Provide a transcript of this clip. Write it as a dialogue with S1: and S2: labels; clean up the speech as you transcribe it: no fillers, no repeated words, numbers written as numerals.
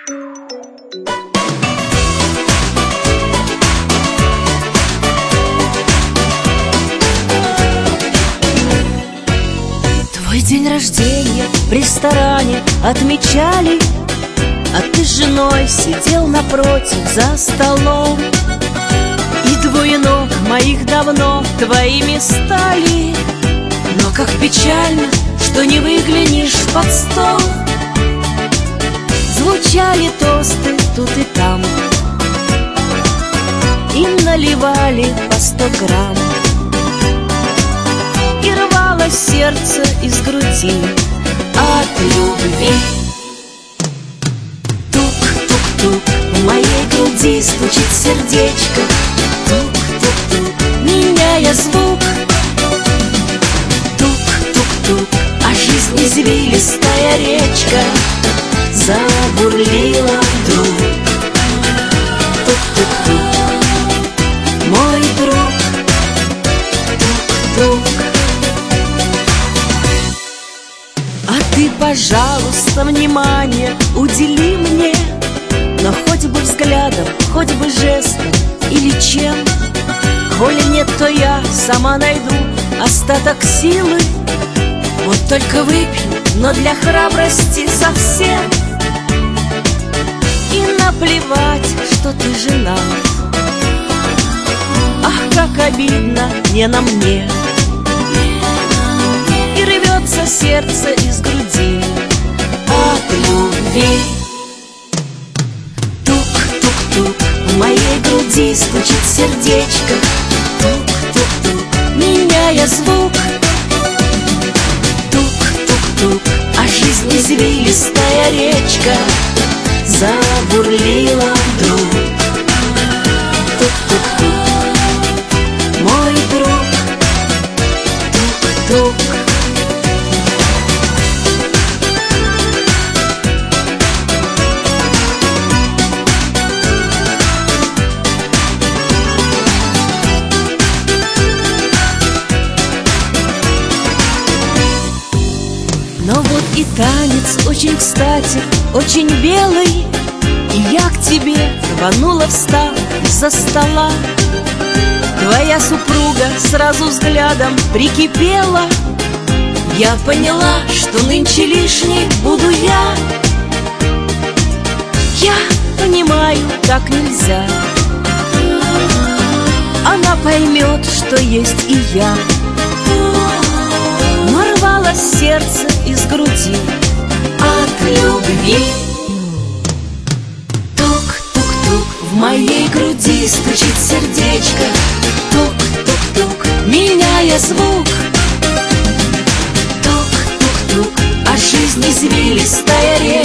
S1: Твой день рождения в ресторане отмечали, а ты с женой сидел напротив за столом. И двое ног моих давно твоими стали. Но как печально, что не выглянешь под стол. Звучали тосты тут и там, и наливали по 100 грамм. И рвалось сердце из груди от любви. Тук-тук-тук, в моей груди стучит сердечко. Тук-тук-тук, меняя звук. Тук-тук-тук, а жизнь извилистая речка забурлила вдруг. Тук-тук-тук, мой друг. Тук-тук. А ты, пожалуйста, внимание удели мне, но хоть бы взглядом, хоть бы жестом или чем. Коли нет, то я сама найду остаток силы. Вот только выпью, но для храбрости совсем. И наплевать, что ты женат. Ах, как обидно не на мне. И рвется сердце из груди от любви. Тук-тук-тук, в моей груди стучит сердечко. Тук-тук-тук, меняя звук. Тук-тук-тук, а жизнь извилистая речка забурлила вдруг. Тук-тук-тук, мой друг. Тук-тук. Но вот и танец очень кстати, очень белый. И я к тебе рванула, встав из-за стола. Твоя супруга сразу взглядом прикипела. Я поняла, что нынче лишней буду я. Я понимаю, так нельзя. Она поймет, что есть и я. Рвалось сердце из груди от любви. Тук-тук-тук, в моей груди стучит сердечко. Тук-тук-тук, меняя звук. Тук-тук-тук, а жизнь извилистая речка